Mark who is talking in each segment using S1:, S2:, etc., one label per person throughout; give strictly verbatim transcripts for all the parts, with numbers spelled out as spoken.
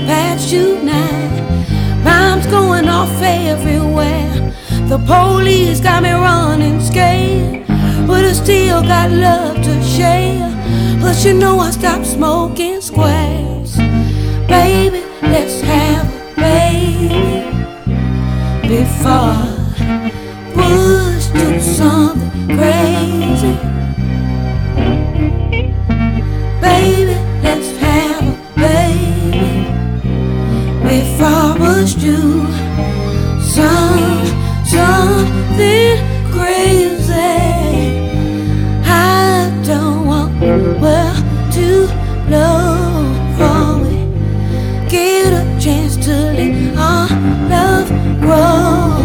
S1: past you now. Rhymes going off everywhere. The police got me running scared, but I still got love to share. Plus you know I stopped smoking squares. Baby, let's have a baby before push do something crazy. Baby, let's have a baby before push do some something crazy. I don't want well to blow for we get a chance to let our love grow.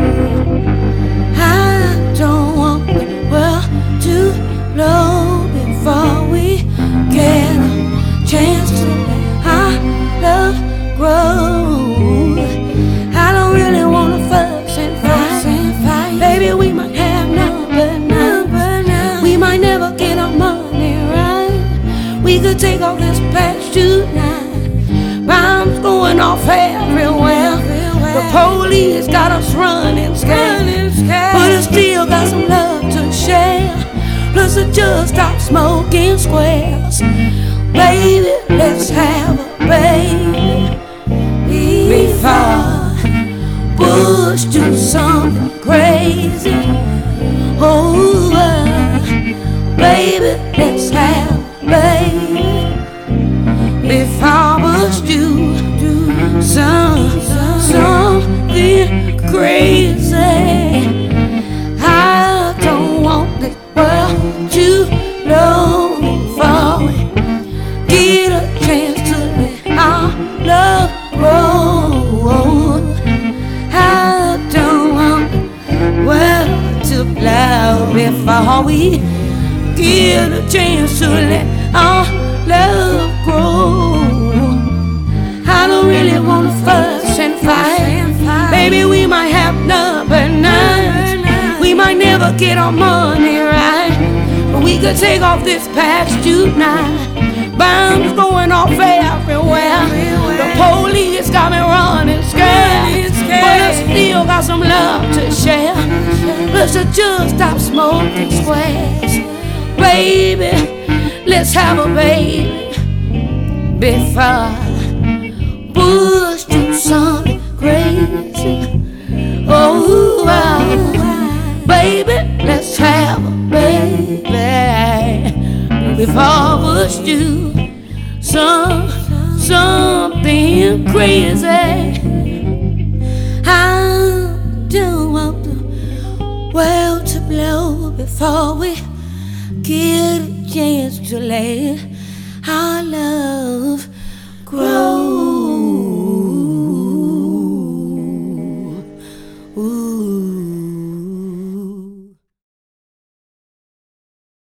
S1: I don't want well to blow before we get a chance to let our love grow. I don't really wanna fuss and fight. Baby, we might have number nine. We might never get our money right. We could take all this past tonight. Rhymes going off everywhere. The police got us running scared, but I still got some love to share. Plus I just stopped smoking squares. Baby, let's have a baby before Bush do something crazy. Oh, uh, baby, let's have a baby before Bush do do some something crazy. I don't want this world to know before we get a chance to let our love grow. I don't want the world to blow before we get a chance to let our love grow. I don't really wanna fuss and fight. Baby, we might have number nine. We might never get our money right, but we could take off this past tonight. Bombs going off everywhere. The police got me running scared, but I still got some love to share. Plus I just stop smoking squares. Baby, let's have a baby before Bush do something crazy. Oh, wow. Baby, let's have a baby before Bush do some something crazy. I don't want the world to blow before we get a chance to let our love grow.